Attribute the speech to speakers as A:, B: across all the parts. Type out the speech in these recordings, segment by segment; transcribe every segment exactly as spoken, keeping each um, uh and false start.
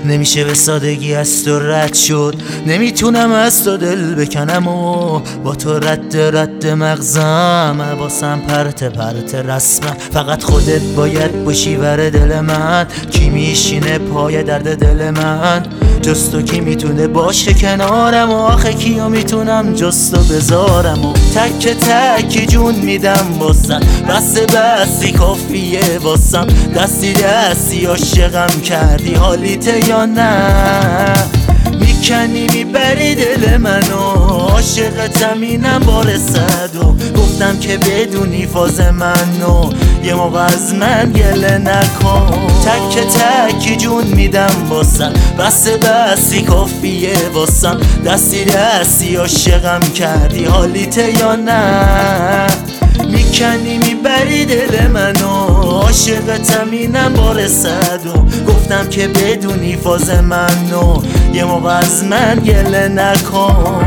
A: نمیشه به سادگی از تو رد شد، نمیتونم از تو دل بکنم و با تو رد رد مغزم واسم پرت پرت رسمم. فقط خودت باید باشی ور دل من، کی میشینه پای درد دل من؟ جز تو کی میتونه باشه کنارم و آخه کیو میتونم جز تو بذارم؟ و تک تک جون میدم واسم، بس بسی کافیه واسم. دستی دستی عاشقم کردی حالیت یا نه؟ میکنی میبری دل منو، عاشقتم اینم بارسد و گفتم که بدونی فاز منو یه موقع از من گله نکن. تک تک جون میدم واسم، بس بسی کافیه واسم. دستی دستی عاشقم کردی حالیت یا نه؟ میکنی میبری دل منو، عاشقتم اینم بارسد و گفتم که بدونی فاز منو یه موقع از من گله نکن.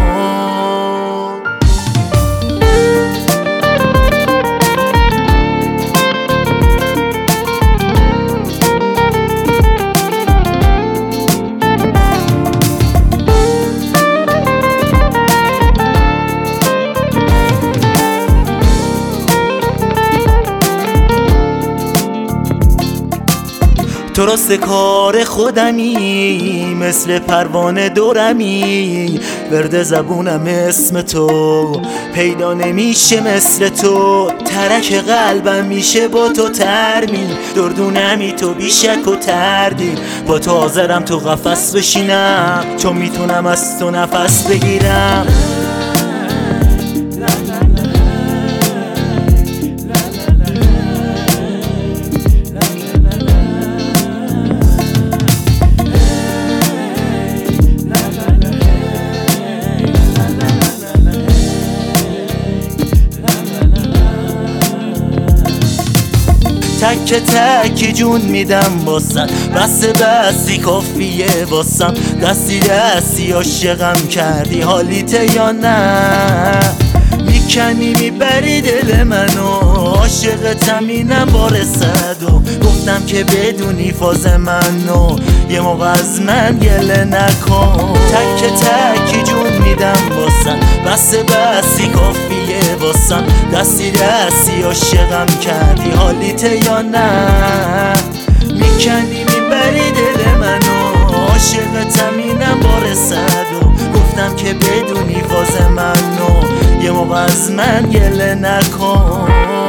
A: تو راست کار خودمی، مثل پروانه دورمی، ورد زبونم اسم تو پیدا نمیشه مثل تو. ترک قلبم میشه با تو ترمین، دردونمی تو بیشک و تردید. با تو حاضرم تو قفس بشینم، چون میتونم از تو نفس بگیرم. تک تک جون میدم واسم، بس بسی کافیه واسم. دستی دستی عاشقم کردی حالیت یا نه؟ میکنی میبری دل منو، عاشقتم اینم بارسد و گفتم که بدونی فاز منو یه موقع از من گله نکن. تک تک جون میدم واسم، بس بسی کافیه واسم. دستی دستی عاشقم کردی حالیت یا نه؟ میکنی میبری دل منو، عاشقتم اینم بارسد و گفتم که بدونی فاز منو یه موقع از من گله نکن.